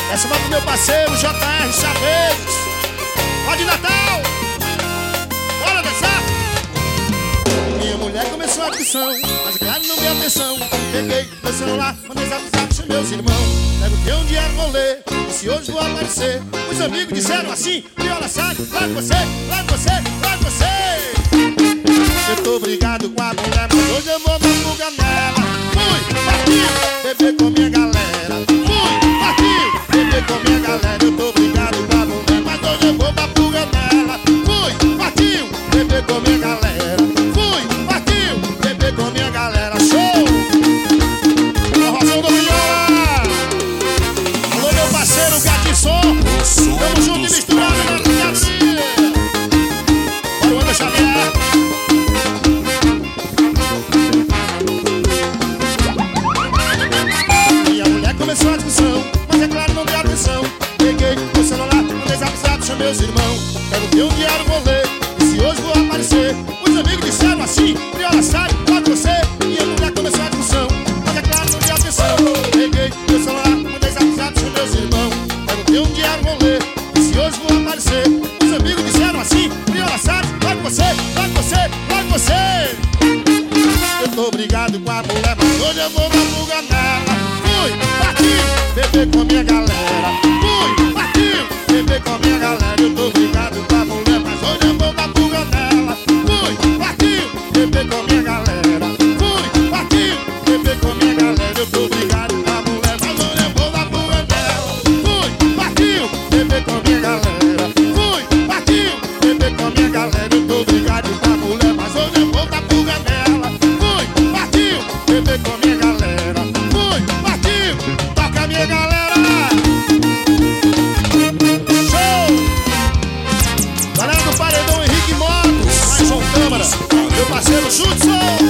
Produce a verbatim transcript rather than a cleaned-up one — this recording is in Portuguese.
Essa vai pro meu parceiro J R Chaves. Pode Natal. Bora dançar. Minha mulher começou a discussão, mas claro não deu atenção. Peguei meu celular, mandei zap zap, chamei meus irmãos. Perguntei onde era o rolê, e se hoje vou aparecer. Os amigos disseram assim: Viola sai, lá com você, lá com você, lá com você. Eu tô brigado com a mulher, mas hoje eu vou dar fuga nela. Fui, partiu, beber com minha galera. Fui, partiu, beber com minha galera. Eu tô brigado com a mulher, mas hoje eu vou dar fuga nela. Fui, partiu, beber com minha galera. Fui, partiu, beber com minha galera. Show! Forrozão do Viola. Alô, meu parceiro Gatisson. Tamo junto e misturado na Gatinha. Bora o André Xavier. Começou a discussão, mas é claro não deu atenção. Peguei o celular, mandei zap zap, chamei meus irmãos. Perguntei onde era o rolê, e se hoje vou aparecer. Os amigos disseram assim: Viola sai, lá com você. E a mulher começou a discussão, mas é claro não deu atenção. Peguei o celular, mandei zap zap, chamei meus irmãos. Perguntei onde era o rolê, e se hoje vou aparecer. Os amigos disseram assim: Viola sai, lá com você, lá com você, lá com você. Eu tô brigado com a mulher, mas hoje eu vou dar fuga nela. Fui, partiu, beber com minha galera. Fui, partiu, beber com minha galera. Eu tô brigado com a mulher, mas hoje eu vou dar fuga nela. Fui, partiu, beber com minha galera. Fui, partiu, beber com minha galera. Eu tô brigado com a mulher, mas hoje eu vou dar fuga nela. Fui, partiu, beber com minha galera. Fui, partiu, beber com minha galera. Eu tô brigado com a mulher, mas hoje eu vou dar fuga nela. Fui, partiu, beber com minha galera. Fui, partiu, toca minha galera. Show! Galera do Paredão Henrique Motos, lá em João Câmara. Meu parceiro Judson.